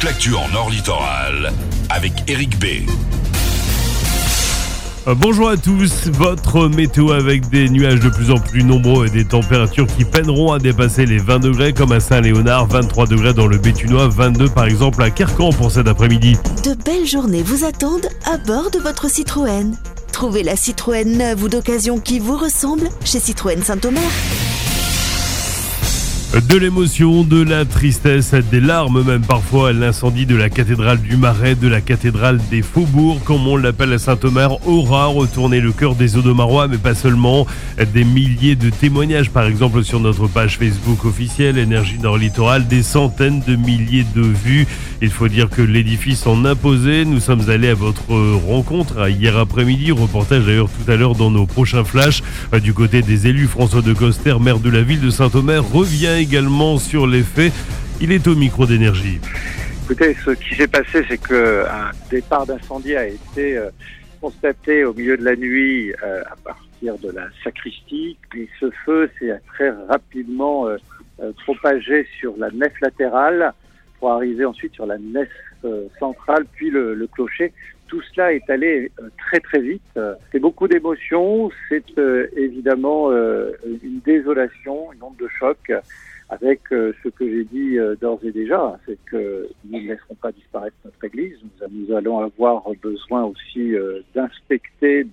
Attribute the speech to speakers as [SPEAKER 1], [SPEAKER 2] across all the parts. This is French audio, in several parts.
[SPEAKER 1] toute l'actu en Nord Littoral avec Eric B.
[SPEAKER 2] Bonjour à tous, votre météo avec des nuages de plus en plus nombreux et des températures qui peineront à dépasser les 20 degrés comme à Saint-Léonard, 23 degrés dans le Béthunois, 22 par exemple à Kercamp pour cet après-midi.
[SPEAKER 3] De belles journées vous attendent à bord de votre Citroën. Trouvez la Citroën neuve ou d'occasion qui vous ressemble chez Citroën Saint-Omer.
[SPEAKER 2] De l'émotion, de la tristesse, des larmes même parfois, l'incendie de la cathédrale du Marais, de la cathédrale des Faubourgs, comme on l'appelle à Saint-Omer, aura retourné le cœur des Audomarois, mais pas seulement. Des milliers de témoignages, par exemple sur notre page Facebook officielle, Énergie Nord Littoral, des centaines de milliers de vues. Il faut dire que l'édifice en imposait. Nous sommes allés à votre rencontre hier après-midi, reportage d'ailleurs tout à l'heure dans nos prochains flashs. Du côté des élus, François de Coster, maire de la ville de Saint-Omer, revient également sur les faits. Il est au micro d'Énergie.
[SPEAKER 4] Écoutez, ce qui s'est passé, c'est qu'un départ d'incendie a été constaté au milieu de la nuit à partir de la sacristie. Et ce feu s'est très rapidement propagé sur la nef latérale pour arriver ensuite sur la nef centrale, puis le clocher. Tout cela est allé très très vite. C'est beaucoup d'émotions, c'est évidemment une désolation, une onde de choc, avec ce que j'ai dit d'ores et déjà, c'est que nous ne laisserons pas disparaître notre église. Nous allons avoir besoin aussi d'inspecter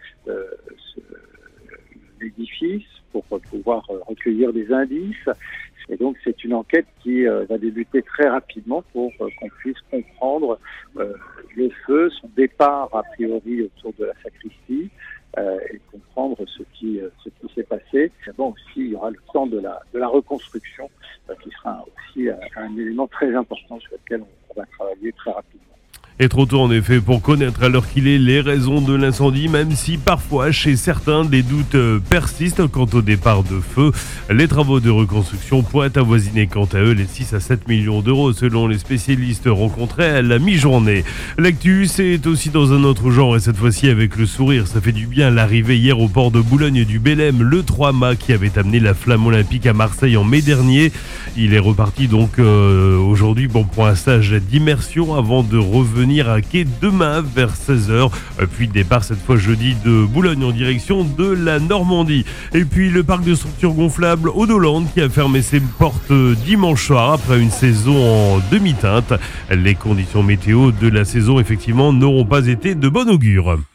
[SPEAKER 4] l'édifice pour pouvoir recueillir des indices. Et donc c'est une enquête qui va débuter très rapidement pour qu'on puisse comprendre le feu, son départ a priori autour de la sacristie, et comprendre ce qui s'est passé. Bon, aussi, il y aura le temps de la reconstruction, qui sera aussi un élément très important sur lequel on va travailler très rapidement.
[SPEAKER 2] Et trop tôt en effet pour connaître à l'heure qu'il est les raisons de l'incendie, même si parfois chez certains des doutes persistent quant au départ de feu. Les travaux de reconstruction pourraient avoisiner quant à eux les 6 à 7 millions d'euros selon les spécialistes rencontrés à la mi-journée. L'actu c'est aussi dans un autre genre et cette fois-ci avec le sourire. Ça fait du bien l'arrivée hier au port de Boulogne du Bélem, le 3 mâts qui avait amené la flamme olympique à Marseille en mai dernier. Il est reparti donc aujourd'hui pour un stage d'immersion avant de revenir à quai demain vers 16h, puis départ cette fois jeudi de Boulogne en direction de la Normandie. Et puis le parc de structures gonflables Audoland qui a fermé ses portes dimanche soir après une saison en demi-teinte. Les conditions météo de la saison effectivement n'auront pas été de bon augure.